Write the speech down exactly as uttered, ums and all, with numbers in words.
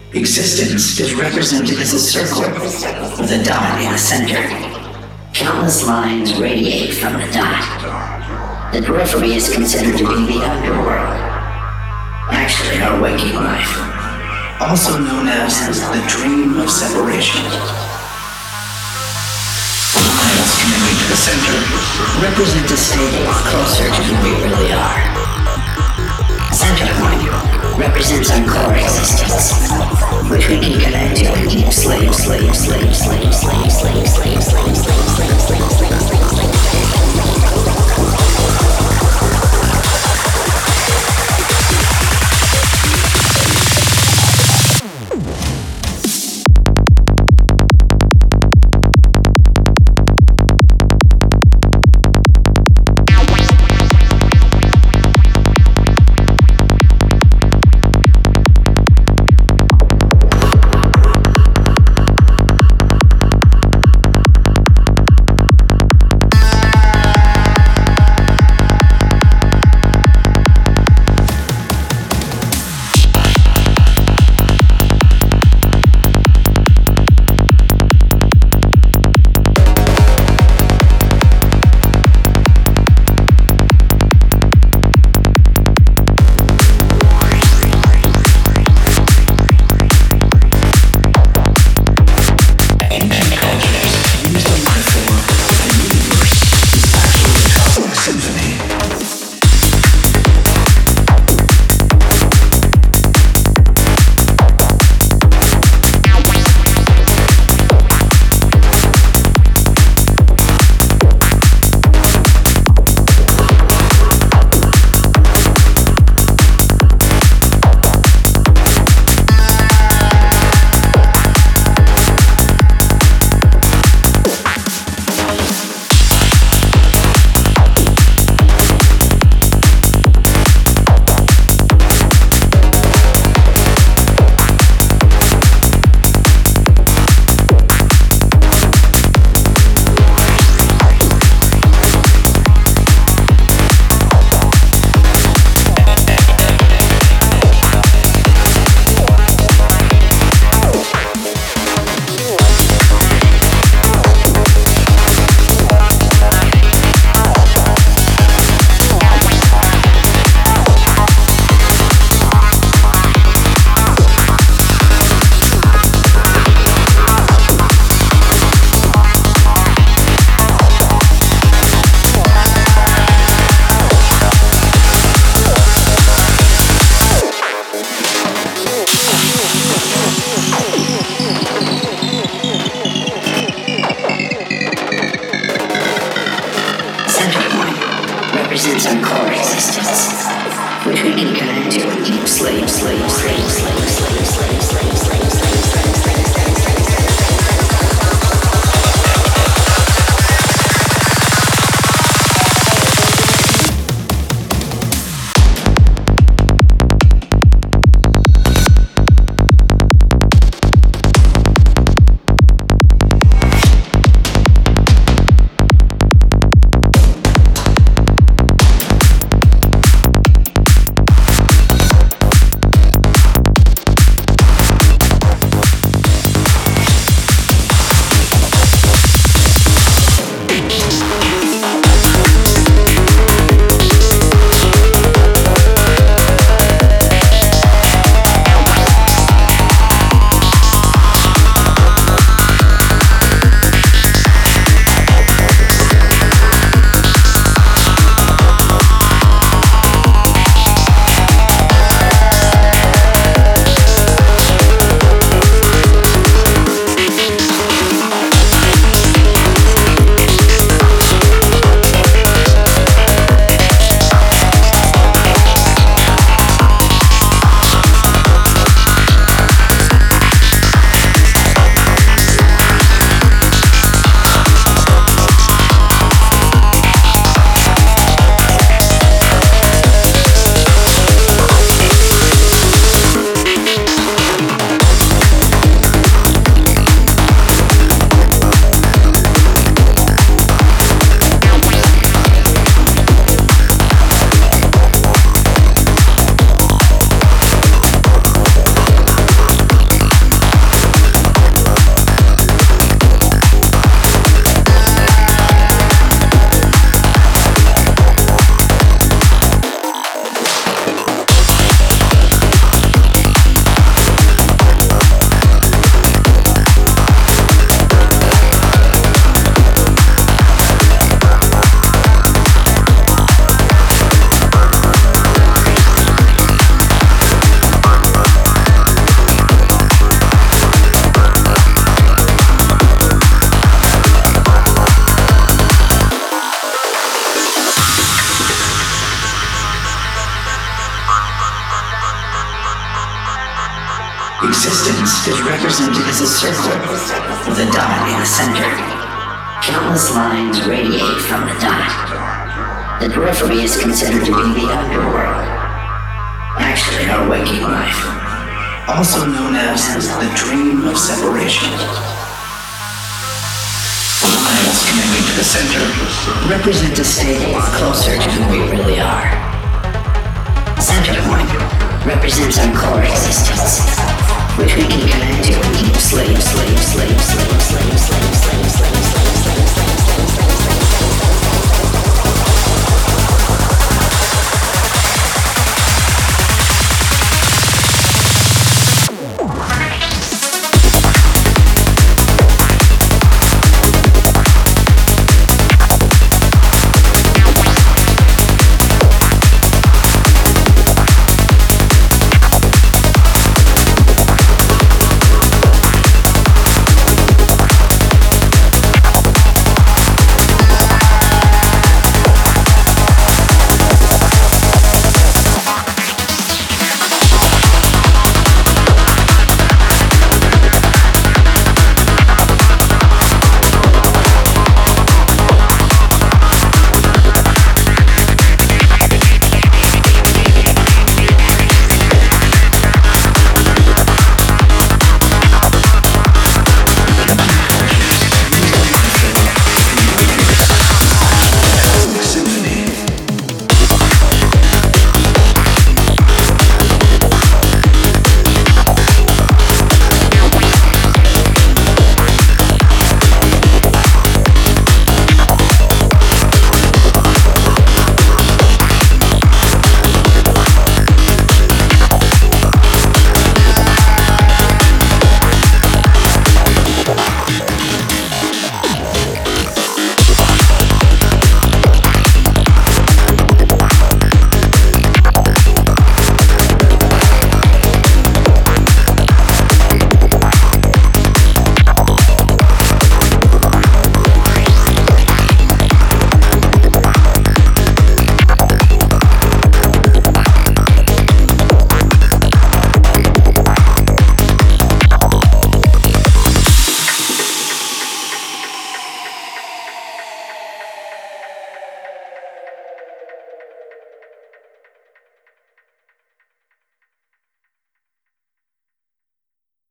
Existence is represented as a circle with a dot in the center. Countless lines radiate from the dot. The periphery is considered to be the underworld. Actually, our waking life, also known as the dream of separation. Lines connecting to the center represent a state closer to who we really are. Center point represents our core existence, which we can connect to and keep slave, slave, slave, slave, slave, slave, slave, slave, slave, slave, slave, slave, slave. existence is represented as a circle with a dot in the center. Countless lines radiate from the dot. The periphery is considered to be the underworld. Actually, our waking life, also known as the dream of separation. Lines connecting to the center represent a state closer to who we really are. Center point represents our core existence, which we can connect to sleep, sleep, sleep, sleep, sleep, sleep, sleep, sleep, sleep, sleep.